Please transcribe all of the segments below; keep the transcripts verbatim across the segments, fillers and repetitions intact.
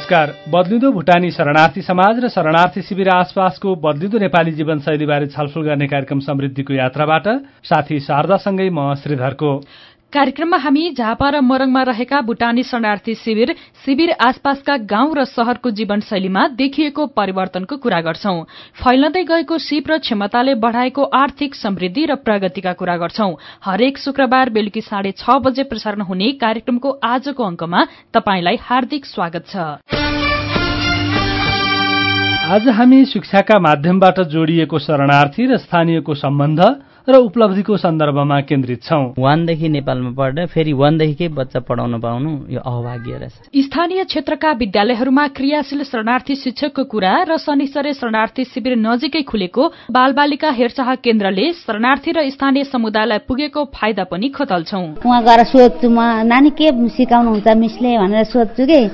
नमस्कार। बदलिँदो भुटानी शरणार्थी समाज र शरणार्थी शिविर आसपासको बदलिँदो नेपाली जीवनशैलीबारे छलफल गर्ने कार्यक्रम समृद्धिको यात्राबाट साथी शारदासँगै म श्रीधरको। कार्यक्रममा हामी झापा र मोरङमा रहेका भुटानी शरणार्थी शिविर शिविर आसपासका गाउँ र शहरको जीवनशैलीमा देखिएको परिवर्तनको कुरा गर्छौं। फैलँदै गएको सीप र क्षमताले बढ़ाएको आर्थिक समृद्धि र प्रगतिका कुरा गर्छौं। हरेक शुक्रबार बेलुकी साढे छ बजे प्रसारण हुने कार्यक्रमको आजको अंकमा तपाईंलाई हार्दिक स्वागत छ। आज हामी शिक्षाका माध्यमबाट जोडिएको शरणार्थी र स्थानीयको सम्बन्ध र उपलब्धिको सन्दर्भमा केन्द्रित छौं। वानदेखि नेपालमा पढ्दा फेरि वानदेखिकै बच्चा पढाउन पाउनु यो अभाग्य रहेछ। स्थानीय क्षेत्रका विद्यालयहरूमा क्रियाशील शरणार्थी शिक्षकको कुरा र शनिश्चरी शरणार्थी शिविर नजिकै खुलेको बालबालिका हेरचाह केन्द्रले शरणार्थी र स्थानीय समुदायलाई पुगेको फाइदा पनि खतल्छौं। उहाँ गएर सोध्छु म नानी के सिकाउनुहुन्छ मिसले भनेर सोध्छु कि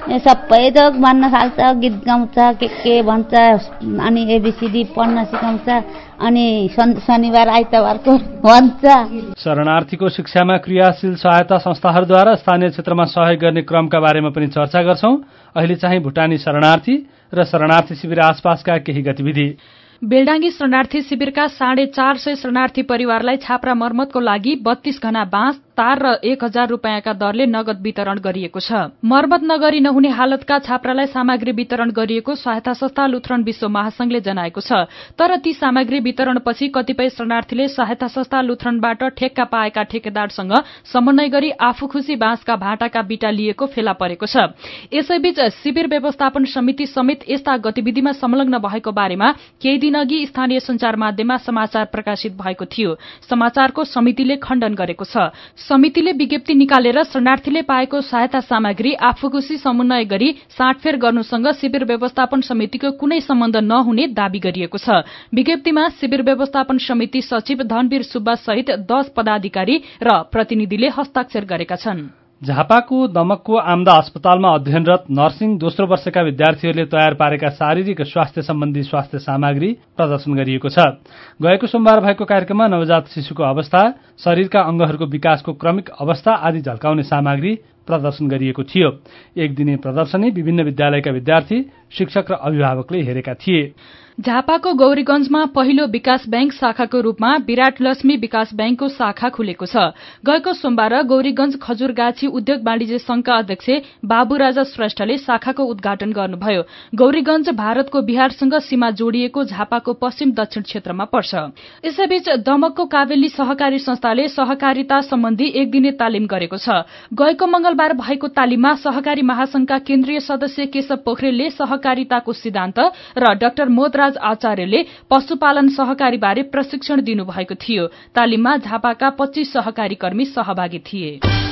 सबै त भन्न थाल्छ, गीत गाउँछ, के के भन्छ, अनि एबिसिडी पढ्न सिकाउँछ, अनि शनिबार आइतबारको भन्छ। शरणार्थीको शिक्षामा क्रियाशील सहायता संस्थाहरूद्वारा स्थानीय क्षेत्रमा सहयोग गर्ने क्रमका बारेमा पनि चर्चा गर्छौं। अहिले चाहिँ भुटानी शरणार्थी र शरणार्थी शिविर आसपासका केही गतिविधि। बेलडाङ्गी शरणार्थी शिविरका साढे चार सय शरणार्थी परिवारलाई छाप्रा मर्मतको लागि बत्तीस घना बाँस तार र एक हजार रूपियाँका दरले नगद वितरण गरिएको छ। मर्मत नगरी नहुने हालतका छाप्रालाई सामग्री वितरण गरिएको सहायता संस्था लुथरन विश्व महासंघले जनाएको छ। तर ती सामग्री वितरणपछि कतिपय शरणार्थीले सहायता संस्था लुथरनबाट ठेक्का पाएका ठेकेदारसँग समन्वय गरी आफू खुशी बाँसका भाटाका बिटा लिएको फेला परेको छ। यसैबीच शिविर व्यवस्थापन समिति समेत यस्ता गतिविधिमा संलग्न भएको बारेमा केही दिन अघि स्थानीय संचार माध्यममा समाचार प्रकाशित भएको थियो। समाचारको समितिले खण्डन गरेको छ। समितिले विज्ञप्ति निकालेर शरणार्थीले पाएको सहायता सामग्री आफूखुशी समन्वय गरी साटफेर गर्नुसँग शिविर व्यवस्थापन समितिको कुनै सम्बन्ध नहुने दावी गरिएको छ। विज्ञप्तिमा शिविर व्यवस्थापन समिति सचिव धनवीर सुब्बा सहित दश पदाधिकारी र प्रतिनिधिले हस्ताक्षर गरेका छन्। झापाको दमकको आमदा अस्पतालमा अध्ययनरत नर्सिङ दोस्रो वर्षका विद्यार्थीहरूले तयार पारेका शारीरिक स्वास्थ्य सम्बन्धी स्वास्थ्य सामग्री प्रदर्शन गरिएको छ। गएको सोमबार भएको कार्यक्रममा नवजात शिशुको अवस्था, शरीरका अंगहरूको विकासको क्रमिक अवस्था आदि झल्काउने सामग्री प्रदर्शन गरिएको थियो। एक दिने प्रदर्शनी विभिन्न विद्यालयका विद्यार्थी, शिक्षक र अभिभावकले हेरेका थिए। झापाको गौरीगंजमा पहिलो विकास बैंक शाखाको रूपमा विराट लक्ष्मी विकास बैंकको शाखा खुलेको छ। गएको सोमबार गौरीगंज खजुरगाछी उद्योग वाणिज्य संघका अध्यक्ष बाबुराजा श्रेष्ठले शाखाको उद्घाटन गर्नुभयो। गौरीगंज भारतको बिहारसँग सीमा जोडिएको झापाको पश्चिम दक्षिण क्षेत्रमा पर्छ। यसैबीच दमकको कावेली सहकारी संस्थाले सहकारिता सम्बन्धी एक दिने तालिम गरेको छ। गएको मंगलबार भएको तालिममा सहकारी महासंघका केन्द्रीय सदस्य केशव पोखरेलले सहकारिताको सिद्धान्त र डाक्टर मोदराज आचार्यले पशुपालन सहकारी बारे प्रशिक्षण दिनुभएको थियो। तालिममा झापाका पच्चीस सहकारी कर्मी सहभागी थिए।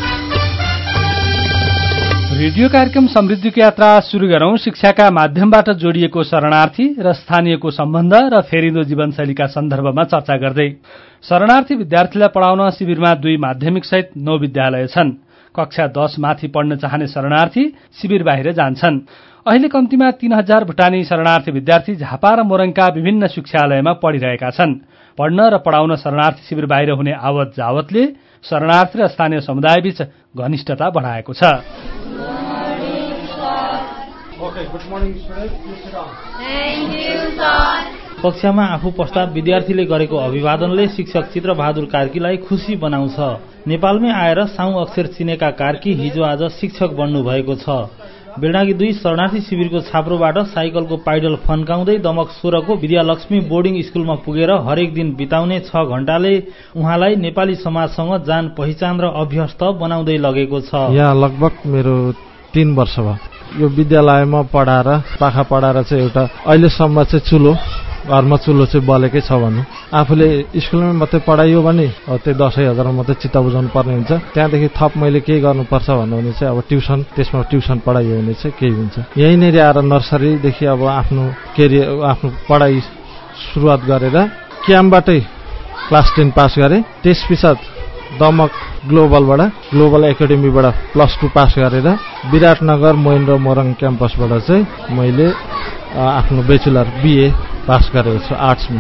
रेडियो कार्यक्रम समृद्धिको यात्रा शुरू गरौं। शिक्षाका माध्यमबाट जोडिएको शरणार्थी र स्थानीयको सम्बन्ध र फेरिँदो जीवनशैलीका सन्दर्भमा चर्चा गर्दै शरणार्थी विद्यार्थीलाई पढाउन शिविरमा दुई माध्यमिक सहित नौ विद्यालय छन्। कक्षा दश माथि पढ्न चाहने शरणार्थी शिविर बाहिर जान्छन्। अहिले कम्तीमा तीन हजार भुटानी शरणार्थी विद्यार्थी झापा र मोरङका विभिन्न शिक्षालयमा पढिरहेका छन्। पढ्न र पढाउन शरणार्थी शिविर बाहिर हुने आवत जावतले शरणार्थी र स्थानीय समुदायबीच घनिष्ठता बढाएको छ। कक्षामा आफू पश्चात विद्यार्थीले गरेको अभिवादनले शिक्षक चित्रबहादुर कार्कीलाई खुशी बनाउँछ। नेपालमै आएर साउ अक्षर चिनेका कार्की हिजो आज शिक्षक बन्नु भएको छ। बेलडाङ्गी दुई शरणार्थी शिविरको छाप्रोबाट साइकलको पाइडल फन्काउँदै दमक सोह्रको विद्यालक्ष्मी बोर्डिङ स्कूलमा पुगेर हरेक दिन बिताउने छ घण्टाले उहाँलाई नेपाली समाजसँग जान पहिचान र अभ्यस्त बनाउँदै लगेको छ। यहाँ लगभग मेरो तीन वर्ष भयो यो विद्यालयमा पढाएर पाखा पढाएर चाहिँ एउटा अहिलेसम्म चाहिँ चुलो घरमा चुलो चाहिँ बलेकै छ भन्नु। आफूले स्कुलमै मात्रै पढाइयो भने त्यही दसैँ हजार मात्रै चित्त बुझाउनु पर्ने हुन्छ। त्यहाँदेखि थप मैले के गर्नुपर्छ भन्नु भने चाहिँ अब ट्युसन, त्यसमा ट्युसन पढाइयो भने चाहिँ केही हुन्छ। यहीँनिर आएर नर्सरीदेखि अब आफ्नो केरियर आफ्नो पढाइ सुरुवात गरेर क्याम्पबाटै क्लास टेन पास गरेँ। त्यस पश्चात दमक ग्लोबलबाट ग्लोबल एकाडेमीबाट प्लस टू पास गरेर विराटनगर महेन्द्र मोरङ क्याम्पसबाट चाहिँ मैले आफ्नो ब्याचलर बिए पास गरेको छु आर्ट्समा।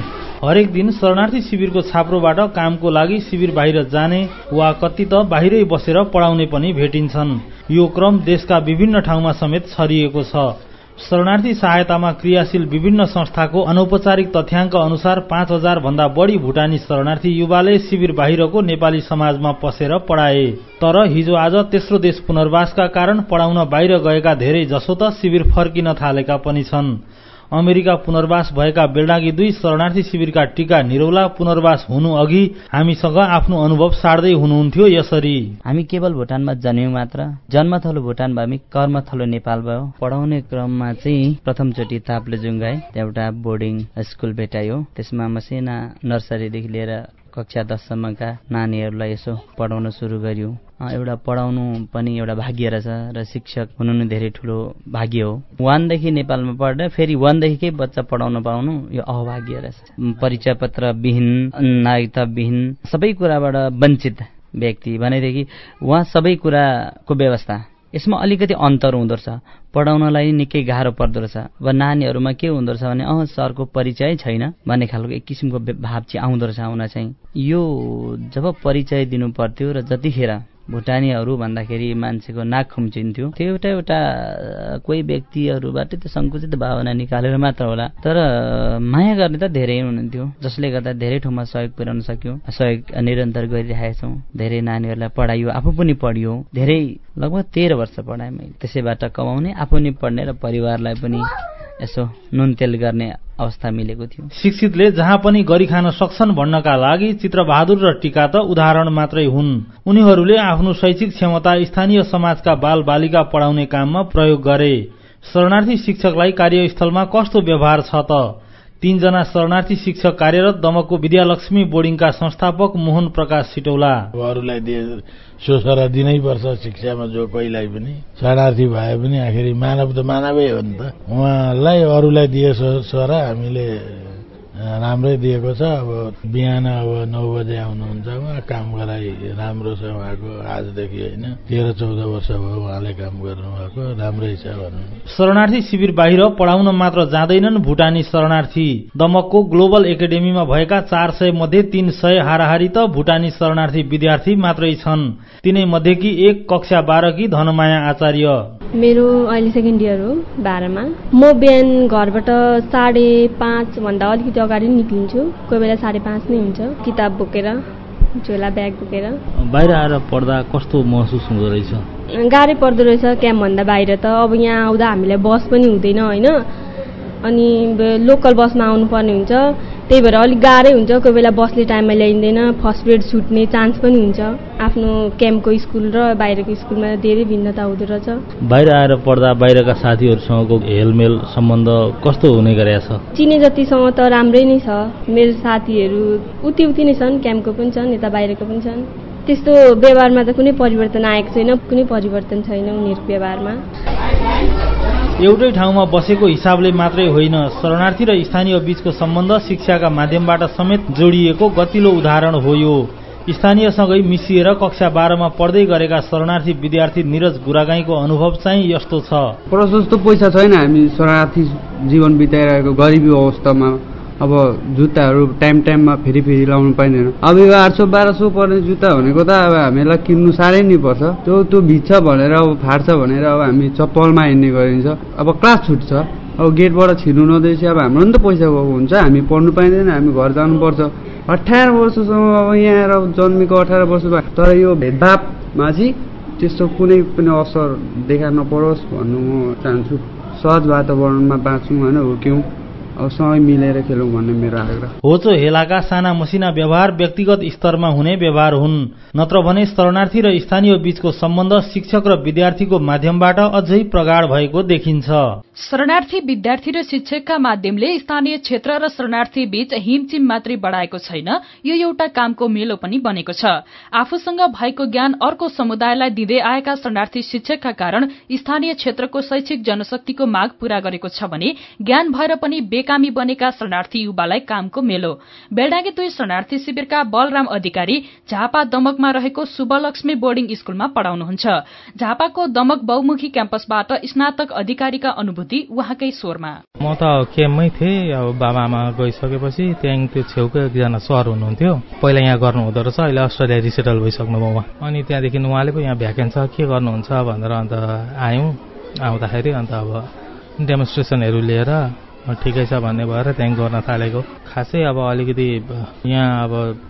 हरेक दिन शरणार्थी शिविरको छाप्रोबाट कामको लागि शिविर बाहिर जाने वा कति त बाहिरै बसेर पढाउने पनि भेटिन्छन्। यो क्रम देशका विभिन्न ठाउँमा समेत छरिएको छ। शरणार्थी सहायतामा क्रियाशील विभिन्न संस्थाको अनौपचारिक तथ्याङ्क अनुसार पाँच हजार भन्दा बढी भुटानी शरणार्थी युवाले शिविर बाहिरको नेपाली समाजमा पसेर पढाए। तर हिजो आज तेस्रो देश पुनर्वासका कारण पढाउन बाहिर गएका धेरै जसो त शिविर फर्किन थालेका पनि छन्। अमेरिका पुनर्वास भएका बेलडाँगी दुई शरणार्थी शिविरका टीका निरौला पुनर्वास हुनु अघि हामीसँग आफ्नो अनुभव सार्दै हुनुहुन्थ्यो यसरी। हामी केवल भुटानमा जन्म्यौं मात्र, जन्मथलो भुटान भएमी कर्मथलो नेपाल भयो। पढाउने क्रममा चाहिँ प्रथमचोटि ताप्लेजुङ गए, त्यहाँ एउटा बोर्डिङ स्कुल भेटायो। त्यसमा मसिना नर्सरीदेखि लिएर कक्षा दससम्मका नानीहरूलाई यसो पढाउन सुरु गर्यो। एउटा पढाउनु पनि एउटा भाग्य रहेछ र शिक्षक हुनु नै धेरै ठुलो भाग्य हो। वानदेखि नेपालमा पढ्दा फेरि वानदेखिकै बच्चा पढाउन पाउनु यो अभाग्य रहेछ। परिचय पत्र विहीन, नागरिकता विहीन, सबै कुराबाट वञ्चित व्यक्ति भनेदेखि उहाँ सबै कुराको व्यवस्था यसमा अलिकति अन्तर हुँदो रहेछ। पढाउनलाई निकै गाह्रो पर्दो रहेछ। अब नानीहरूमा के हुँदो रहेछ भने अह सरको परिचय छैन भन्ने खालको एक किसिमको भाव चाहिँ आउँदो रहेछ। आउन चाहिँ यो जब परिचय दिनु पर्थ्यो र जतिखेर भुटानीहरू भन्दाखेरि मान्छेको नाक खुम्चिन्थ्यो, त्यो एउटा एउटा कोही व्यक्तिहरूबाट त्यो संकुचित भावना निकालेर मात्र होला। तर माया गर्ने त धेरै हुनुहुन्थ्यो, जसले गर्दा धेरै ठाउँमा सहयोग पुर्याउन सक्यो। सहयोग निरन्तर गरिरहेका छौँ। धेरै नानीहरूलाई पढाइयो, आफू पनि पढियो। धेरै लगभग तेह्र वर्ष पढाएँ मैले। त्यसैबाट कमाउने, आफू नि पढ्ने र परिवारलाई पनि यसो नुन तेल गर्ने अवस्था मिलेको थियो। शिक्षितले जहाँ पनि गरी खान सक्छन् भन्नका लागि चित्रबहादुर र टीका त उदाहरण मात्रै हुन्। उनीहरूले आफ्नो शैक्षिक क्षमता स्थानीय समाजका बाल बालिका पढाउने काममा प्रयोग गरे। शरणार्थी शिक्षकलाई कार्यस्थलमा कस्तो व्यवहार छ त? तीनजना शरणार्थी शिक्षक कार्यरत दमकको विद्यालक्ष्मी बोर्डिङका संस्थापक मोहन प्रकाश सिटौला। अरूलाई दिए सोसरा दिनै पर्छ शिक्षामा, जो कोहीलाई पनि शरणार्थी भए पनि आखिर मानव त मानवै हो नि त। उहाँलाई अरूलाई दिए सोसरा हामीले राम्रै दिएको छ। अब बिहान अब नौ बजे आउनुहुन्छ उहाँ, काम गराइ राम्रो छ उहाँको। आजदेखि होइन तेह्र चौध वर्ष भयो उहाँले काम गर्नुभएको, राम्रै छ भन्नु। शरणार्थी शिविर बाहिर पढाउन मात्र जाँदैनन् भुटानी शरणार्थी। दमकको ग्लोबल एकाडेमीमा भएका चार सय मध्ये तीन सय हाराहारी त भुटानी शरणार्थी विद्यार्थी मात्रै छन्। तिनै मध्येकी एक कक्षा बाह्रकी धनमाया आचार्य। मेरो अहिले सेकेन्ड इयर हो बाह्रमा। म बिहान घरबाट साढे पाँच भन्दा अलिकति अगाडि निक्लिन्छु। कोही बेला साढे पाँच नै हुन्छ, किताब बोकेर, झोला ब्याग बोकेर। बाहिर आएर पढ्दा कस्तो महसुस हुँदो रहेछ? गाह्रै पर्दो रहेछ क्याम्पभन्दा बाहिर त। अब यहाँ आउँदा हामीलाई बस पनि हुँदैन होइन, अनि लोकल बसमा आउनुपर्ने हुन्छ। त्यही भएर अलिक गाह्रै हुन्छ। कोही बेला बसले टाइममा ल्याइँदैन, फर्स्ट पिरियड छुट्ने चान्स पनि हुन्छ। आफ्नो क्याम्पको स्कुल र बाहिरको स्कुलमा धेरै भिन्नता हुँदो रहेछ। बाहिर आएर पढ्दा बाहिरका साथीहरूसँगको हेलमेल सम्बन्ध कस्तो हुने गरेको छ? चिने जतिसँग त राम्रै नै छ। मेरो साथीहरू उति उति नै छन्, क्याम्पको पनि छन्, यता बाहिरको पनि छन्। त्यस्तो व्यवहारमा त कुनै परिवर्तन आएको छैन, कुनै परिवर्तन छैन उनीहरूको व्यवहारमा। एउटै ठाउँमा बसेको हिसाबले मात्रै होइन, शरणार्थी र स्थानीय बीचको सम्बन्ध शिक्षाका माध्यमबाट समेत जोडिएको गतिलो उदाहरण हो यो। स्थानीयसँगै मिसिएर कक्षा बाह्रमा पढ्दै गरेका शरणार्थी विद्यार्थी निरज गुरागाईको अनुभव चाहिँ यस्तो छ। प्रशस्त पैसा छैन, हामी शरणार्थी जीवन बिताइरहेको गरिबी अवस्थामा। अब जुत्ताहरू टाइम टाइममा फेरि फेरि लाउनु पाइँदैन। अब यो आठ सौ बाह्र सौ पर्ने जुत्ता भनेको त अब हामीलाई किन्नु साह्रै नै पर्छ। त्यो त्यो भिज्छ भनेर, अब फाट्छ भनेर अब हामी चप्पलमा हिँड्ने गरिन्छ। अब क्लास छुट्छ, अब गेटबाट छिर्नु नदिएपछि अब हाम्रो नि त पैसा गएको हुन्छ, हामी पढ्नु पाइँदैन, हामी घर जानुपर्छ। अठार वर्षसम्म अब यहाँ आएर जन्मेको अठार वर्ष भयो। तर यो भेदभावमा चाहिँ त्यस्तो कुनै पनि असर देखा नपरोस् भन्नु म चाहन्छु। सहज वातावरणमा बाँचौँ होइन, हुर्क्यौँ, अब सँगै मिलेर खेलौँ भन्ने मेरो आग्रह। होचो हेलाका साना मसिना व्यवहार व्यक्तिगत स्तरमा हुने व्यवहार हुन्, नत्र भने शरणार्थी र स्थानीय बीचको सम्बन्ध शिक्षक र विद्यार्थीको माध्यमबाट अझै प्रगाढ भएको देखिन्छ। शरणार्थी विद्यार्थी र शिक्षकका माध्यमले स्थानीय क्षेत्र र शरणार्थी बीच हिमचिम मात्रै बढाएको छैन, यो एउटा कामको मेलो पनि बनेको छ। आफूसँग भएको ज्ञान अर्को समुदायलाई दिँदै आएका शरणार्थी शिक्षकका कारण स्थानीय क्षेत्रको शैक्षिक जनशक्तिको माग पूरा गरेको छ भने ज्ञान भएर पनि टेकामी बनेका शरणार्थी युवालाई कामको मेलो। बेलडाँगी दुई शरणार्थी शिविरका बलराम अधिकारी झापा दमकमा रहेको शुभलक्ष्मी बोर्डिङ स्कूलमा पढ़ाउनुहुन्छ। झापाको दमक बहुमुखी क्याम्पसबाट स्नातक अधिकारीका अनुभूति उहाँकै स्वरमा। म त केममै थिएँ, अब बाबामा गइसकेपछि त्यहाँ त्यो छेउको एकजना सर हुनुहुन्थ्यो, पहिला यहाँ गर्नु हुँदो रहेछ, अहिले अस्ट्रेलिया रिसेटल भइसक्नुभयो उहाँ। अनि त्यहाँदेखि उहाँले पो यहाँ भ्याकेन्ट छ के गर्नुहुन्छ भनेर अन्त आयौँ। आउँदाखेरि अन्त अब डेमोन्स्ट्रेसनहरू लिएर ठिकै छ भन्ने भएर त्यहाँ गर्न थालेको। खासै अब अलिकति यहाँ अब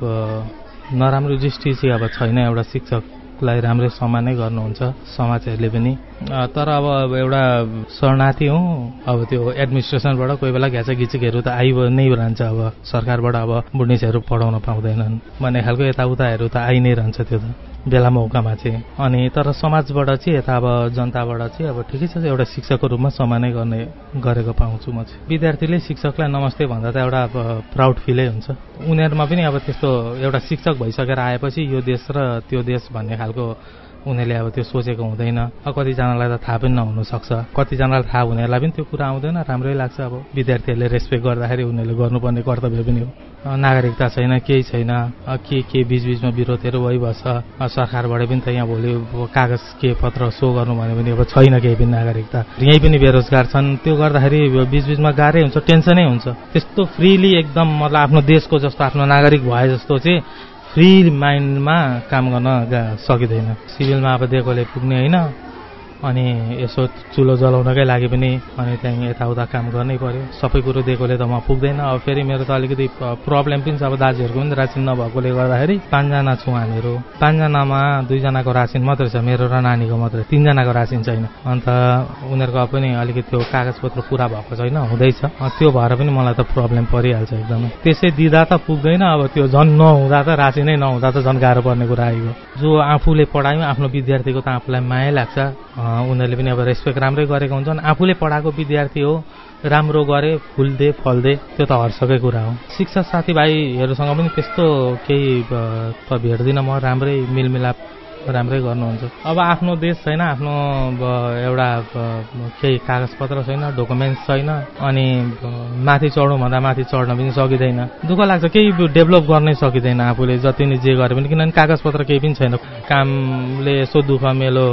नराम्रो दृष्टि चाहिँ अब छैन, एउटा शिक्षकलाई राम्रै सम्मानै गर्नुहुन्छ समाजहरूले पनि। तर अब एउटा शरणार्थी हौँ, अब त्यो एडमिनिस्ट्रेसनबाट कोही बेला घ्याचाघिचिकहरू त आइ नै रहन्छ। अब सरकारबाट अब बुढ्निसहरू पढाउन पाउँदैनन् भन्ने खालको यताउताहरू त आइ नै रहन्छ, त्यो त बेला मौकामा चाहिँ। अनि तर समाजबाट चाहिँ यता अब जनताबाट चाहिँ अब ठिकै छ, एउटा शिक्षकको रूपमा सम्मानै गर्ने गरेको पाउँछु म चाहिँ। विद्यार्थीले शिक्षकलाई नमस्ते भन्दा त एउटा अब प्राउड फिलै हुन्छ उनीहरूमा पनि। अब त्यस्तो एउटा शिक्षक भइसकेर आएपछि यो देश र त्यो देश भन्ने खालको उनीहरूले अब त्यो सोचेको हुँदैन। कतिजनालाई त थाहा पनि नहुनसक्छ, कतिजनालाई थाहा हुनेहरूलाई पनि त्यो कुरा आउँदैन, राम्रै लाग्छ। अब विद्यार्थीहरूले रेस्पेक्ट गर्दाखेरि उनीहरूले गर्नुपर्ने कर्तव्य पनि हो। नागरिकता छैन, केही छैन, के के बिचबिचमा विरोधहरू भइबस्छ। सरकारबाट पनि त यहाँ भोलि कागज के पत्र सो गर्नु भन्यो भने अब छैन केही पनि नागरिकता। यहीँ पनि बेरोजगार छन्, त्यो गर्दाखेरि बिचबिचमा गाह्रै हुन्छ, टेन्सनै हुन्छ। त्यस्तो फ्रिली एकदम मतलब आफ्नो देशको जस्तो आफ्नो नागरिक भए जस्तो चाहिँ फ्री माइन्डमा काम गर्न सकिँदैन। सिभिलमा अब दिएकोले पुग्ने होइन, अनि यसो चुलो जलाउनकै लागि पनि अनि त्यहाँ यताउता काम गर्नै पर्यो। सबै कुरो दिएकोले त म पुग्दैन। अब फेरि मेरो त अलिकति प्रब्लम पनि छ, अब दाजुहरूको पनि रासिन नभएकोले गर्दाखेरि पाँचजना छौँ हामीहरू। पाँचजनामा दुईजनाको रासिन मात्रै छ, मेरो र नानीको मात्रै, तिनजनाको रासिन छैन। अन्त उनीहरूको पनि अलिकति त्यो कागजपत्र पुरा भएको छैन, हुँदैछ। त्यो भएर पनि मलाई त प्रब्लम परिहाल्छ एकदमै। त्यसै दिँदा त पुग्दैन, अब त्यो झन् नहुँदा त रासिनै नहुँदा त झन् गाह्रो पर्ने कुरा आइगयो। जो आफूले पढायो आफ्नो विद्यार्थीको त आफूलाई माया लाग्छ, उनीहरूले पनि अब रेस्पेक्ट राम्रै गरेको हुन्छन्। आफूले पढाएको विद्यार्थी हो, राम्रो गरे, फुल्दे फल्दे, त्यो त हर्षकै कुरा हो। शिक्षक साथीभाइहरूसँग पनि त्यस्तो केही त भेट्दिनँ म, राम्रै मिलमिलाप राम्रै गर्नुहुन्छ। अब आफ्नो देश छैन, आफ्नो एउटा केही कागजपत्र छैन, डकुमेन्ट्स छैन, अनि माथि चढौँ भन्दा माथि चढ्न पनि सकिँदैन। दुःख लाग्छ, केही डेभलप गर्नै सकिँदैन आफूले जति नै जे गरे पनि, किनभने कागजपत्र केही पनि छैन। कामले यसो दुःख मेलो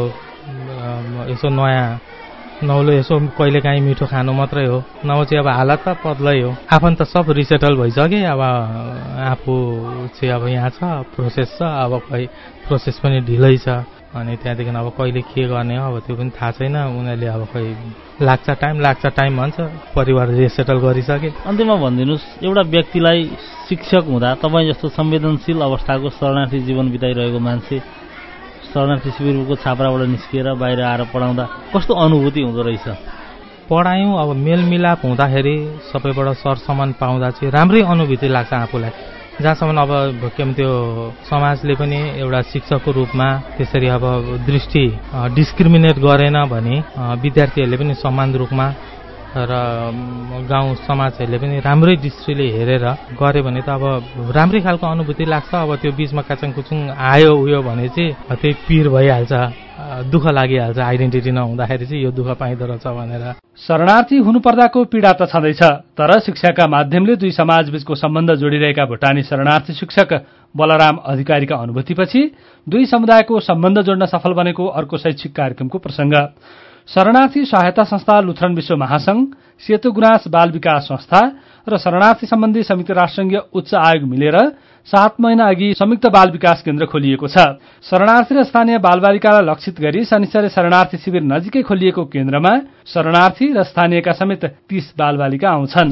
यसो नयाँ नौलो यसो कहिलेकाहीँ मिठो खानु मात्रै हो, नभए चाहिँ अब हालत त पत्लै हो। आफन्त सब रिसेटल भइसके, अब आफू चाहिँ अब यहाँ छ, प्रोसेस छ, अब खै प्रोसेस पनि ढिलै छ। अनि त्यहाँदेखि अब कहिले के गर्ने हो अब त्यो पनि थाहा छैन। उनीहरूले अब खै लाग्छ टाइम लाग्छ टाइम भन्छ, परिवार रिसेटल गरिसके। अन्त्यमा भनिदिनुहोस्, एउटा व्यक्तिलाई शिक्षक हुँदा तपाईँ जस्तो संवेदनशील अवस्थाको शरणार्थी जीवन बिताइरहेको मान्छे शरणार्थी शिविरको छाप्राबाट निस्किएर बाहिर आएर पढाउँदा कस्तो अनुभूति हुँदो रहेछ? पढायौँ, अब मेलमिलाप हुँदाखेरि सबैबाट सरसम्मान पाउँदा चाहिँ राम्रै अनुभूति लाग्छ आफूलाई। जहाँसम्म अब के त्यो समाजले पनि एउटा शिक्षकको रूपमा त्यसरी अब दृष्टि डिस्क्रिमिनेट गरेन भने, विद्यार्थीहरूले पनि समान रूपमा र गाउँ समाजहरूले पनि राम्रै दृष्टिले हेरेर गरे भने त अब राम्रै खालको अनुभूति लाग्छ। अब त्यो बिचमा काचङकुचुङ आयो उयो भने चाहिँ त्यही पीर भइहाल्छ, दुःख लागिहाल्छ। आइडेन्टिटी नहुँदाखेरि चाहिँ यो दुःख पाइँदो रहेछ भनेर। शरणार्थी हुनुपर्दाको पीडा त छँदैछ, तर शिक्षाका माध्यमले दुई समाजबीचको सम्बन्ध जोडिरहेका भुटानी शरणार्थी शिक्षक बलराम अधिकारीका अनुभूतिपछि दुई समुदायको सम्बन्ध जोड्न सफल बनेको अर्को शैक्षिक कार्यक्रमको प्रसंग। शरणार्थी सहायता संस्था लुथरन विश्व महासंघ, सेतु गुनास बाल विकास संस्था र शरणार्थी सम्बन्धी संयुक्त राष्ट्रसंघीय उच्च आयोग मिलेर सात महिना अघि संयुक्त बाल विकास केन्द्र खोलिएको छ। शरणार्थी र स्थानीय बालबालिकालाई लक्षित गरी शनिश्चरी शरणार्थी शिविर नजिकै खोलिएको केन्द्रमा शरणार्थी र स्थानीयका समेत तीस बालबालिका आउँछन्।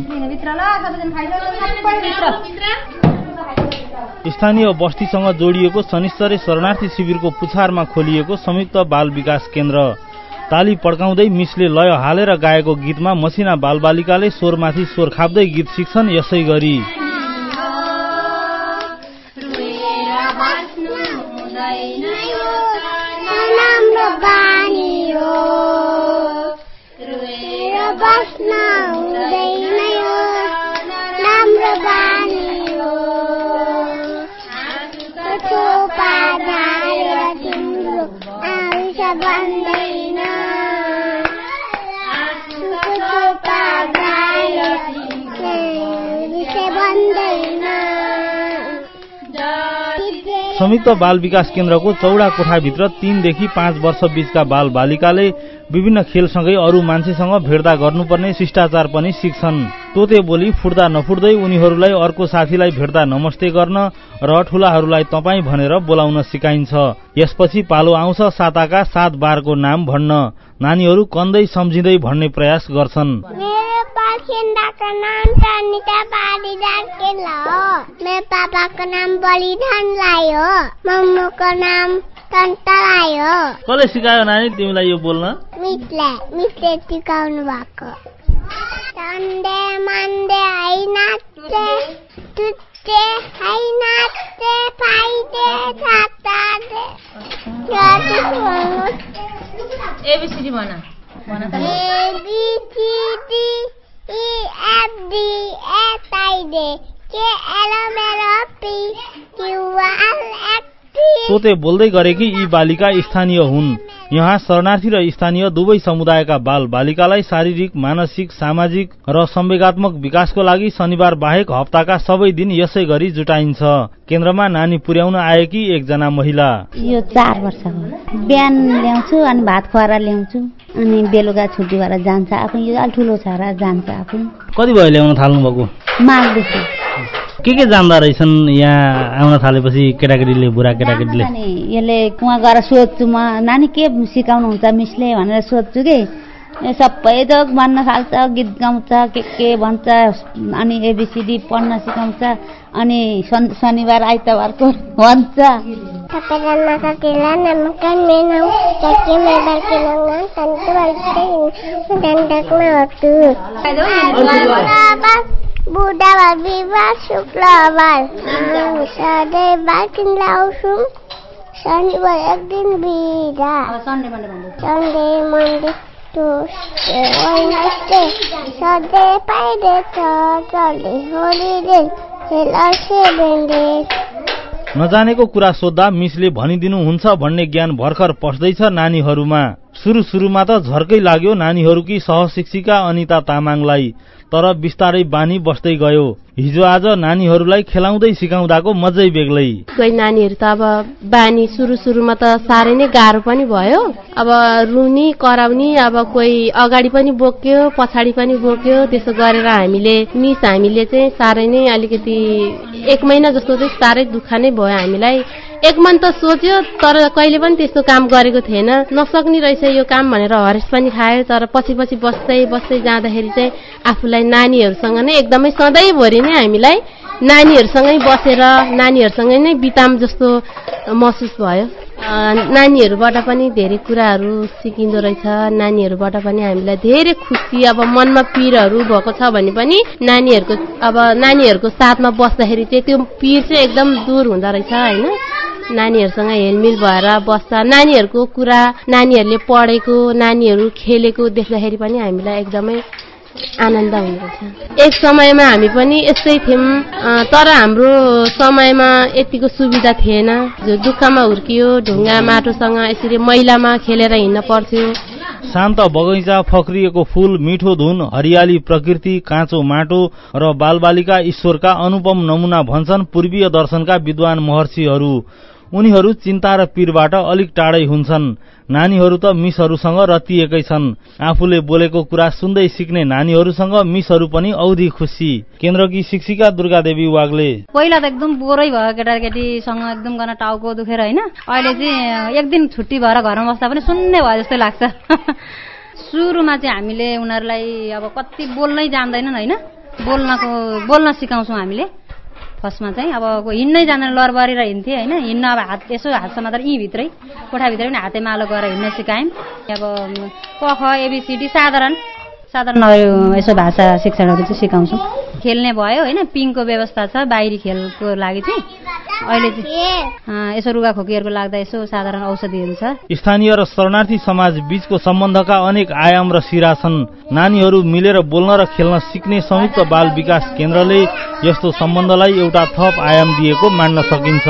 स्थानीय बस्तीसँग जोडिएको शनिश्चरी शरणार्थी शिविरको पुछारमा खोलिएको संयुक्त बाल विकास केन्द्र। ताली पड्काउँदै मिसले लय हालेर गाएको गीतमा मसिना बालबालिकाले स्वरमाथि स्वर खाप्दै गीत सिक्छन्। यसै गरी संयुक्त बाल विकास केन्द्रको चौडा कोठाभित्र तीनदेखि पाँच वर्ष बीचका बाल बालिकाले विभिन्न खेलसँगै अरू मान्छेसँग भेट्दा गर्नुपर्ने शिष्टाचार पनि सिक्छन्। तोते बोली फुट्दा नफुट्दै उनीहरूलाई अर्को साथीलाई भेट्दा नमस्ते गर्न र ठूलाहरूलाई तपाईँ भनेर बोलाउन सिकाइन्छ। यसपछि पालो आउँछ साताका सात बारको नाम भन्न। नानीहरू कन्दै सम्झिँदै भन्ने प्रयास गर्छन्। मेरो पर्खिन्दाको नाम सनिता पारिजात केल हो। मेरो पापाको नाम बलिदान राई हो। मम्मीको नाम तन्तराई हो। कसले सिकायो नानी तिमीलाई यो बोल्न? मिसले मिसले सिकाउनु भएको। सन्डे मन्डे है नाच्चे, टुच्चे है नाच्चे, फ्राइडे सटरडे। एबीसीडी भन। A B C D E F G H I J K L M N O P Q R S T. तोते बोल्दै गरे कि यी बालिका स्थानीय हुन्। यहाँ शरणार्थी र स्थानीय दुवै समुदायका बाल बालिकालाई शारीरिक, मानसिक, सामाजिक र संवेगात्मक विकासको लागि शनिबार बाहेक हप्ताका सबै दिन यसै गरी जुटाइन्छ। केन्द्रमा नानी पुर्याउन आएकी एकजना महिला। यो चार वर्षको बिहान ल्याउँछु अनि भात खुवाएर ल्याउँछु अनि बेलुका छुट्टी भएर जान्छ। आफू यो अलि ठुलो छ र जान्छ आफू। कति भयो ल्याउन थाल्नु भएको? माघदेखि। के के जान्दा रहेछन् यहाँ आउन थालेपछि केटाकेटीले, बुढा केटाकेटीले? यसले कुवा गएर सोध्छु म, नानी के सिकाउनुहुन्छ मिसले भनेर सोध्छु कि सबै थोक भन्न थाल्छ, गीत गाउँछ, के के भन्छ अनि एबीसीडी पढ्न सिकाउँछ अनि शनिबार आइतबारको भन्छ। सबैजना साथीलाई नमस्कार। मेरो नाम चक्की मेबर किलोङ सन्त बल्छे दण्डकमा होछु। बुधबार बिहिबार शुक्रबार सधैँ बाइकिङ लाउँछु। शनिबार एक दिन बिदा। सन्डे मन्डे ट्युसडे वेडनेसडे सधैँ फ्राइडे सटरडे होलिडे हेल सेभेन डेज। नजानेको कुरा सोद्धा मिसले भनिदिनुहुन्छ भन्ने ज्ञान भर्खर पस्दैछ नानीहरूमा। सुरु सुरुमा त झर्कै लाग्यो नानीहरूकी सहशिक्षिका अनिता तामाङलाई, तर बिस्तारै बानी बस्दै गयो। हिजो आज नानीहरूलाई खेलाउँदै सिकाउँदाको मजै बेग्लै। कोही नानीहरू त अब बानी सुरु सुरुमा त साह्रै नै गाह्रो पनि भयो। अब रुनी कराउनी, अब कोही अगाडि पनि बोक्यो पछाडि पनि बोक्यो, त्यसो गरेर हामीले मिस हामीले चाहिँ साह्रै नै अलिकति एक महिना जस्तो चाहिँ साह्रै दुःख नै भयो हामीलाई। एक मन त सोच्यो तर कहिले पनि त्यस्तो काम गरेको थिएन। नसक्ने रहेछ यो काम भनेर हरेस पनि खायो। तर पछि पछि बस्दै बस्दै जाँदाखेरि चाहिँ आफूलाई नानीहरूसँग नै एकदमै सधैँभरि नै हामीलाई नानीहरूसँगै बसेर नानीहरूसँगै नै बिताम जस्तो महसुस भयो। नानीहरूबाट पनि धेरै कुराहरू सिकिँदो रहेछ। नानीहरूबाट पनि हामीलाई धेरै खुसी, अब मनमा पीरहरू भएको छ भने पनि नानीहरूको अब नानीहरूको साथमा बस्दाखेरि चाहिँ त्यो पीर चाहिँ एकदम दूर हुँदो रहेछ होइन। नानीहरूसँग हेलमिल भएर बस्छ, नानीहरूको कुरा, नानीहरूले पढेको, नानीहरू खेलेको देख्दाखेरि पनि हामीलाई एकदमै आनन्द हुँदछ। एक समयमा हामी पनि यस्तै थियौँ, तर हाम्रो समयमा यतिको सुविधा थिएन। जो दुःखमा हुर्कियो, ढुङ्गा माटोसँग यसरी मैलामा खेलेर हिँड्न पर्थ्यो। शान्त बगैँचा, फक्रिएको फूल, मिठो धुन, हरियाली प्रकृति, काँचो माटो र बालबालिका ईश्वरका अनुपम नमुना भन्छन् पूर्वीय दर्शनका विद्वान महर्षिहरू। उनीहरू चिन्ता र पीरबाट अलिक टाढै हुन्छन्। नानीहरू त मिसहरूसँग रतिएकै छन्। आफूले बोलेको कुरा सुन्दै सिक्ने नानीहरूसँग मिसहरू पनि औधी खुसी। केन्द्रकी शिक्षिका दुर्गादेवी वाग्ले। पहिला त एकदम बोरै भयो केटाकेटीसँग एकदम गर्न टाउको दुखेर होइन। अहिले चाहिँ एक दिन छुट्टी भएर घरमा बस्दा पनि सुन्ने भयो जस्तै लाग्छ। सुरुमा चाहिँ हामीले उनीहरूलाई अब कति बोल्नै जान्दैनन् होइन, बोल्नको बोल्न सिकाउँछौँ हामीले। फर्स्टमा चाहिँ अब हिँड्नै जान लरबरेर हिँड्थे होइन। हिँड्न अब हात यसो हात समातेर यहीँ भित्रै कोठाभित्रै पनि हाते मालो गरेर हिँड्न सिकायौँ। अब क ख एबीसीडी साधारण साधारण यसो भाषा शिक्षणहरू चाहिँ सिकाउँछौँ। खेल्ने भयो होइन, पिङको व्यवस्था छ बाहिरी खेलको लागि चाहिँ। अहिले चाहिँ यसो रुगाखोकीहरूको लाग्दा यसो साधारण औषधिहरू छ। स्थानीय र शरणार्थी समाज बीचको सम्बन्धका अनेक आयाम र सिरा छन्। नानीहरू मिलेर बोल्न र खेल्न सिक्ने संयुक्त बाल विकास केन्द्रले यस्तो सम्बन्धलाई एउटा थप आयाम दिएको मान्न सकिन्छ।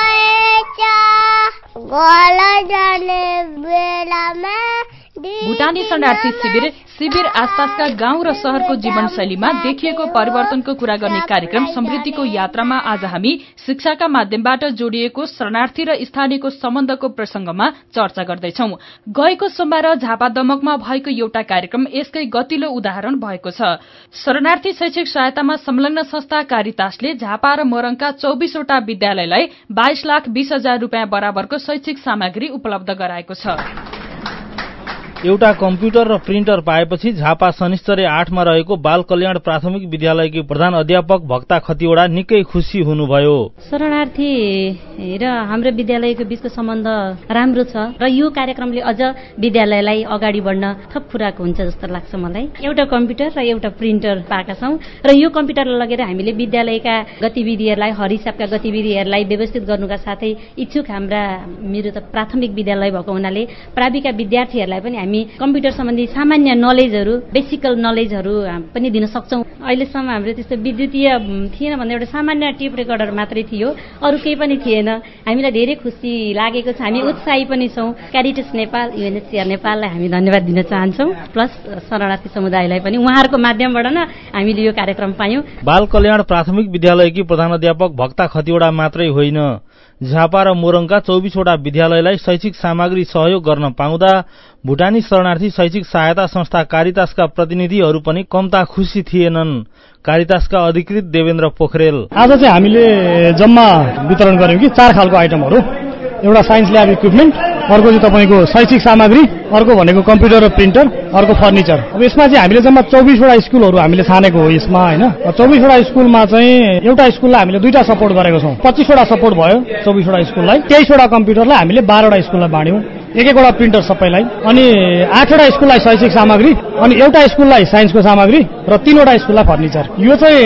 भुटान स्थानीय शरणार्थी शिविर शिविर आसपासका गाउँ र शहरको जीवनशैलीमा देखिएको परिवर्तनको कुरा गर्ने कार्यक्रम समृद्धिको यात्रामा आज हामी शिक्षाका माध्यमबाट जोडिएको शरणार्थी र स्थानीयको सम्बन्धको प्रसंगमा चर्चा गर्दैछौ। गएको सोमबार झापादमकमा भएको एउटा कार्यक्रम यसकै गतिलो उदाहरण भएको छ। शरणार्थी शैक्षिक सहायतामा संलग्न संस्था कारितासले झापा र मोरङका चौबीसवटा विद्यालयलाई बाइस लाख बीस हजार रूपियाँ बराबरको शैक्षिक सामग्री उपलब्ध गराएको छ। एउटा कम्प्युटर र प्रिन्टर पाएपछि झापा शनिश्चरी आठमा रहेको बाल कल्याण प्राथमिक विद्यालयकी प्रधान अध्यापक भक्ता खतिवड़ा निकै खुशी हुनुभयो। शरणार्थी र हाम्रो विद्यालयको बीचको सम्बन्ध राम्रो छ र यो कार्यक्रमले अझ विद्यालयलाई अगाडि बढ्न थप खुराक हुन्छ जस्तो लाग्छ मलाई। एउटा कम्प्युटर र एउटा प्रिन्टर पाएका छौं र यो कम्प्युटरलाई लगेर हामीले विद्यालयका गतिविधिहरूलाई हरिसापका गतिविधिहरूलाई व्यवस्थित गर्नुका साथै इच्छुक हाम्रा मेरो त प्राथमिक विद्यालय भएको हुनाले प्राविका विद्यार्थीहरूलाई पनि हामी कम्प्युटर सम्बन्धी सामान्य नलेजहरू बेसिकल नलेजहरू पनि दिन सक्छौं। अहिलेसम्म हाम्रो त्यस्तो विद्युतीय थिएन भन्दा एउटा सामान्य टेप रेकर्डर मात्रै थियो, अरू केही पनि थिएन। हामीलाई धेरै खुसी लागेको छ, हामी उत्साही पनि छौं। क्यारिटास नेपाल, युएनएचसीआर नेपाललाई हामी धन्यवाद दिन चाहन्छौं, प्लस शरणार्थी समुदायलाई पनि उहाँहरूको माध्यमबाट न हामीले यो कार्यक्रम पायौं। बाल कल्याण प्राथमिक विद्यालयकी प्रधानाध्यापक भक्ता खतिवड़ा मात्रै होइन, झापा र मोरङका चौबीसवटा विद्यालयलाई शैक्षिक सामग्री सहयोग गर्न पाउँदा भुटानी शरणार्थी शैक्षिक सहायता संस्था कारितासका प्रतिनिधिहरू पनि कम्ता खुशी थिएनन्। कारितासका अधिकृत देवेन्द्र पोखरेल आज चाहिँ हामीले जम्मा वितरण गर्यौं कि चार खालको आइटमहरू, एउटा साइन्स ल्याब इक्विपमेन्ट, अर्को चाहिँ तपाईँको शैक्षिक सामग्री, अर्को भनेको कम्प्युटर र प्रिन्टर, अर्को फर्निचर। अब यसमा चाहिँ हामीले जम्मा चौबिसवटा स्कुलहरू हामीले छानेको हो यसमा होइन। चौबिसवटा स्कुलमा चाहिँ एउटा स्कुललाई हामीले दुईटा सपोर्ट गरेको छौँ, पच्चिसवटा सपोर्ट भयो चौबिसवटा स्कुललाई। तेइसवटा कम्प्युटरलाई हामीले बाह्रवटा स्कुललाई बाँड्यौं, एक एकवटा प्रिन्टर सबैलाई, अनि आठवटा स्कुललाई शैक्षिक सामग्री, अनि एउटा स्कुललाई साइन्सको सामग्री र तीनवटा स्कुललाई फर्निचर। यो चाहिँ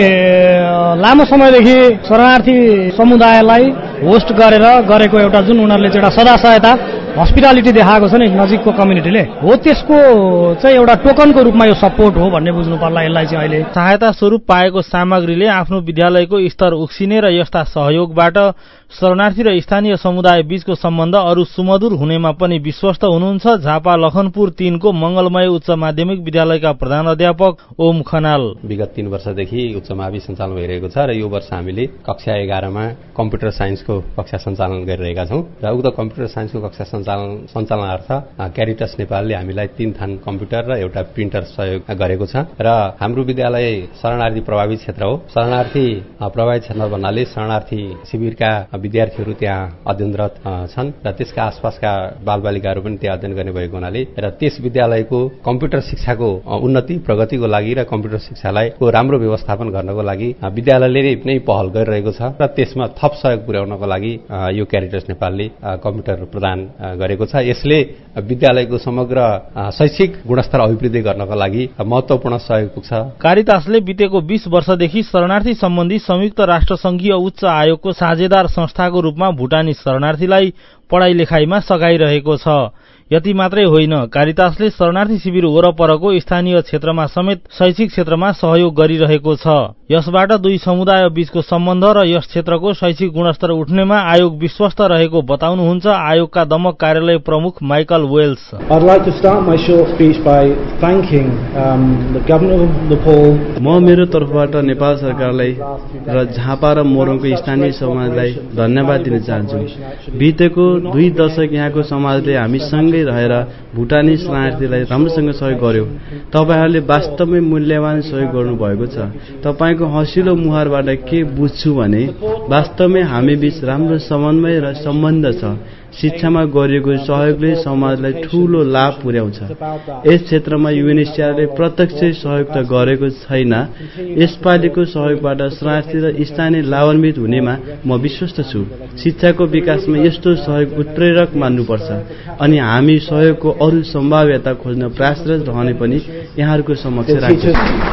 लामो समयदेखि शरणार्थी समुदायलाई होस्ट गरेर गरेको एउटा जुन उनीहरूले चाहिँ एउटा सदा सहायता हस्पिटालिटी देखाएको छ नि नजिकको कम्युनिटीले, हो त्यसको चाहिँ एउटा टोकनको रूपमा यो सपोर्ट हो भन्ने बुझ्नु पर्ला यसलाई चाहिँ। अहिले सहायता स्वरूप पाएको सामग्रीले आफ्नो विद्यालयको स्तर उक्सिने र यस्ता सहयोगबाट शरणार्थी र स्थानीय समुदाय बीचको सम्बन्ध अरू सुमधुर हुनेमा पनि विश्वस्त हुनुहुन्छ झापा लखनपुर तीनको मंगलमय उच्च माध्यमिक विद्यालयका प्रधान अध्यापक ओम खनाल। विगत तीन वर्षदेखि उच्च मावि सञ्चालन भइरहेको छ र यो वर्ष हामीले कक्षा एघारमा कम्प्युटर साइन्सको कक्षा सञ्चालन गरिरहेका छौं र उक्त कम्प्युटर साइन्सको कक्षा सञ्चालन सञ्चालनार्थ क्यारिटास नेपालले हामीलाई तीन थान कम्प्युटर र एउटा प्रिन्टर सहयोग गरेको छ र हाम्रो विद्यालय शरणार्थी प्रभावित क्षेत्र हो। शरणार्थी प्रभावित क्षेत्र भन्नाले शरणार्थी शिविरका विद्यार्थीहरू त्यहाँ अध्ययनरत छन् र त्यसका आसपासका बालबालिकाहरू पनि त्यहाँ अध्ययन गर्ने भएको हुनाले र त्यस विद्यालयको कम्प्युटर शिक्षाको उन्नति प्रगतिको लागि र कम्प्युटर शिक्षालाई को राम्रो व्यवस्थापन गर्नको लागि विद्यालयले नै पहल गरिरहेको छ र त्यसमा थप सहयोग पुर्याउनको लागि यो क्यारिटास नेपालले कम्प्युटर प्रदान गरेको छ। यसले विद्यालयको समग्र शैक्षिक गुणस्तर अभिवृद्धि गर्नको लागि महत्वपूर्ण सहयोग पुग्छ। कारितासले बितेको बीस वर्षदेखि शरणार्थी सम्बन्धी संयुक्त राष्ट्र संघीय उच्च आयोगको साझेदार संस्थाको रूपमा भुटानी शरणार्थीलाई पढ़ाई लेखाइमा सघाइरहेको छ। यति मात्रै होइन, कारितासले शरणार्थी शिविर वरपरको स्थानीय क्षेत्रमा समेत शैक्षिक क्षेत्रमा सहयोग गरिरहेको छ। यसबाट दुई समुदाय बीचको सम्बन्ध र यस क्षेत्रको शैक्षिक गुणस्तर उठ्नेमा आयोग विश्वस्त रहेको बताउनुहुन्छ आयोगका दमक कार्यालय प्रमुख Michael Wales. I'd like to start my short speech by thanking um, the governor of Nepal. म मेरो तर्फबाट नेपाल सरकारलाई र झापा र मोरङको स्थानीय समाजलाई धन्यवाद दिन चाहन्छु। बितेको दुई दशक यहाँको समाजले हामीसँगै रहेर भुटानी शरणार्थीलाई राम्रोसँग सहयोग गर्यो। तपाईहरूले वास्तवमै मूल्यवान सहयोग गर्नुभएको छ। तपाईको हँसिलो मुहारबाट के बुझ्छु भने वास्तवमै हामी बीच राम्रो समन्वय र सम्बन्ध छ। शिक्षामा गरिएको सहयोगले समाजलाई ठूलो लाभ पुर्याउँछ। यस क्षेत्रमा युएनएचसीआरले प्रत्यक्ष सहयोग त गरेको छैन, यसपालिको सहयोगबाट शरणार्थी र स्थानीय लाभान्वित हुनेमा म विश्वस्त छु। शिक्षाको विकासमा यस्तो सहयोग उत्प्रेरक मान्नुपर्छ अनि हामी सहयोगको अरू सम्भाव्यता खोज्न प्रयासरत रहने पनि यहाँहरूको समक्ष राख्छु।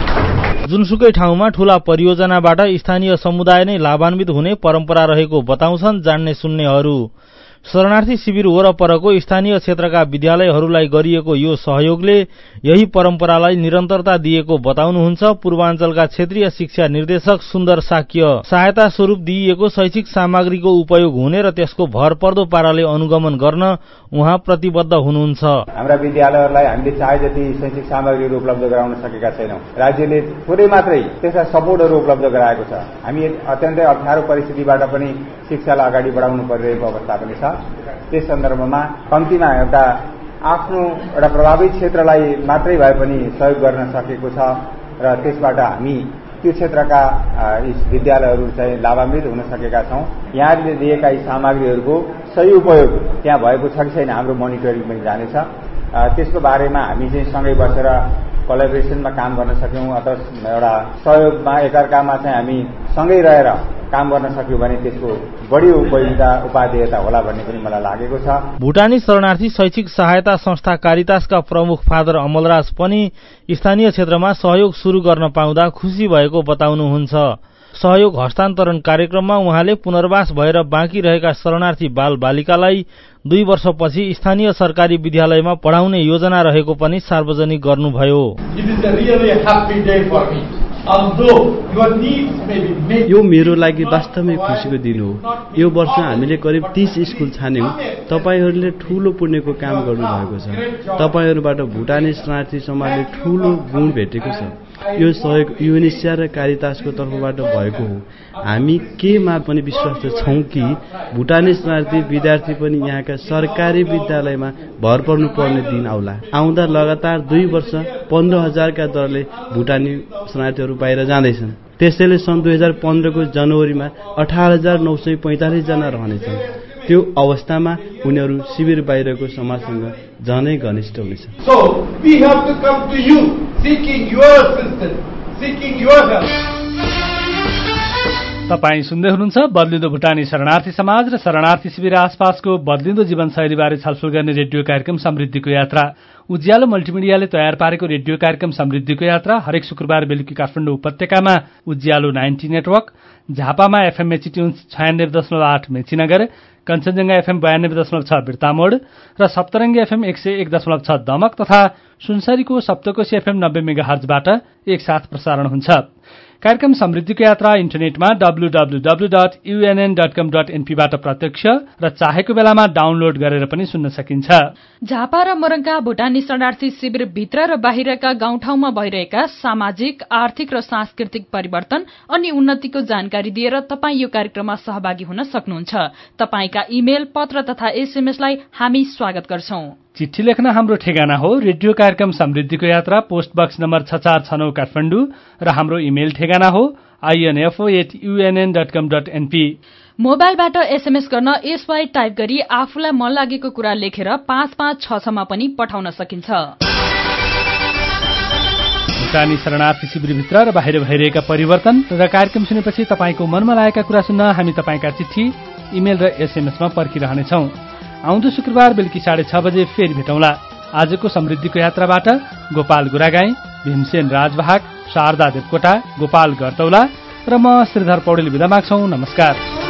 जुनसुकै ठाउँमा ठूला परियोजनाबाट स्थानीय समुदाय नै लाभान्वित हुने परम्परा रहेको बताउँछन् जान्ने सुन्नेहरू। शरणार्थी शिविर वरपरको स्थानीय क्षेत्रका विद्यालयहरूलाई गरिएको यो सहयोगले यही परम्परालाई निरन्तरता दिएको बताउनुहुन्छ पूर्वाञ्चलका क्षेत्रीय शिक्षा निर्देशक सुन्दर साक्य। सहायता स्वरूप दिइएको शैक्षिक सामग्रीको उपयोग हुने र त्यसको भरपर्दो पाराले अनुगमन गर्न उहाँ प्रतिबद्ध हुनुहुन्छ। हाम्रा विद्यालयहरूलाई हामीले चाहे जति शैक्षिक सामग्रीहरू उपलब्ध गराउन सकेका छैनौं। राज्यले थोरै मात्रै त्यसका सपोर्टहरू उपलब्ध गराएको छ। हामी अत्यन्तै अप्ठ्यारो परिस्थितिबाट पनि शिक्षालाई अगाडि बढाउनु परिरहेको अवस्था पनि छ। त्यस सन्दर्भमा कम्तीमा एउटा आफ्नो एउटा प्रभावित क्षेत्रलाई मात्रै भए पनि सहयोग गर्न सकेको छ र त्यसबाट हामी त्यो क्षेत्रका विद्यालयहरू चाहिँ लाभान्वित हुन सकेका छौं। यहाँले दिएका यी सामग्रीहरूको सही उपयोग त्यहाँ भएको छ कि छैन हाम्रो मोनिटरिङ पनि जानेछ। त्यसको बारेमा हामी चाहिँ सँगै बसेर कोलाबोरेसनमा काम गर्न सक्यौं अथवा एउटा सहयोगमा एकअर्कामा चाहिँ हामी सँगै रहेर काम गर्न सक्यौं भने त्यसको बढी उपयोगिता उपादेयता होला भन्ने पनि मलाई लागेको छ। भुटानी शरणार्थी शैक्षिक सहायता संस्था कारितासका प्रमुख फादर अमलराज पनि स्थानीय क्षेत्रमा सहयोग शुरू गर्न पाउँदा खुशी भएको बताउनुहुन्छ। सहयोग हस्तान्तरण कार्यक्रममा उहाँले पुनर्वास भएर बाँकी रहेका शरणार्थी बाल बालिकालाई दुई वर्षपछि स्थानीय सरकारी विद्यालयमा पढाउने योजना रहेको पनि सार्वजनिक गर्नुभयो। यो मेरो लागि वास्तवमै खुसीको दिन हो। यो वर्ष हामीले करिब तीस स्कुल छान्यौं। तपाईहरूले ठूलो पुण्यको काम गर्नुभएको छ। तपाईहरूबाट भुटानी शरणार्थी समाजले ठूलो गुण भेटेको छ। यो सहयोग युएनएचसीआर र कारितासको तर्फबाट भएको हो। हामी केमा पनि विश्वास छौं कि भुटानी शरणार्थी विद्यार्थी पनि यहाँका सरकारी विद्यालयमा भर पर्नु पर्ने दिन आउला। आउँदा लगातार दुई वर्ष पन्ध्र हजारका दरले भुटानी शरणार्थीहरू बाहिर जाँदैछन्। त्यसैले सन् दुई हजार पन्ध्रको जनवरीमा अठार हजार नौ सय पैंतालिस जना रहनेछन्। त्यो अवस्थामा उनीहरू शिविर बाहिरको समाजसँग झनै घनिष्ठ हुनेछ। So we have to come to you seeking your assistance, seeking your help. तपाई सुन्दै हुनुहुन्छ बदलिँदो भुटानी शरणार्थी समाज र शरणार्थी शिविर आसपासको बदलिँदो जीवनशैलीबारे छलफल गर्ने रेडियो कार्यक्रम समृद्धिको यात्रा। उज्यालो मल्टिमिडियाले तयार पारेको रेडियो कार्यक्रम समृद्धिको यात्रा हरेक शुक्रबार बेलुकी काठमाडौँ उपत्यकामा उज्यालो नाइन्टी नेटवर्क, झापामा एफएम मेचिट्युन्स छयानब्बे दशमलव आठ मेचीनगर, कञ्चनजंघा एफएम बयानब्बे दशमलव छ बिर्तामोड र सप्तरंगी एफएम एक सय एक दशमलव छ दमक तथा सुनसरीको सप्तकोशी एफएम नब्बे मेगाहर्जबाट एकसाथ प्रसारण हुन्छ। कार्यक्रम समृद्धिको यात्रा इन्टरनेटमा W W W dot UNN dot com डट एनपीबाट प्रत्यक्ष र चाहेको बेलामा डाउनलोड गरेर पनि सुन्न सकिन्छ। झापा र मोरङका भुटानी शरणार्थी शिविर भित्र र बाहिरका गाउँठाउँमा भइरहेका सामाजिक, आर्थिक र सांस्कृतिक परिवर्तन अनि उन्नतिको जानकारी दिएर तपाई यो कार्यक्रममा सहभागी हुन सक्नुहुन्छ। तपाईका इमेल, पत्र तथा एसएमएसलाई हामी स्वागत गर्छौं। चिठी लेख्न हाम्रो ठेगाना हो रेडियो कार्यक्रम समृद्धिको यात्रा, पोस्ट बक्स नम्बर छ चार छ नौ काठमाडौँ र हाम्रो इमेल ठेगाना हो I N F O at UNN dot com dot NP. मोबाइलबाट एसएमएस गर्न एसवाई टाइप गरी आफूलाई मन लागेको कुरा लेखेर पाँच पाँच छ छमा पनि पठाउन सकिन्छ। भुटानी शरणार्थी शिविरभित्र र बाहिर भइरहेका परिवर्तन र कार्यक्रम सुनेपछि तपाईँको मनमा लागेका कुरा सुन्न हामी तपाईँका चिठी, इमेल र एसएमएसमा पर्खिरहनेछौं। आउँदो शुक्रबार बेलुकी साढे छ बजे फेरि भेटौँला। आजको समृद्धिको यात्राबाट गोपाल गुरागाई, भीमसेन राजभाग, शारदा देवकोटा, गोपाल गर्तौला र म श्रीधर पौडेल बिदा माग्छौं। नमस्कार।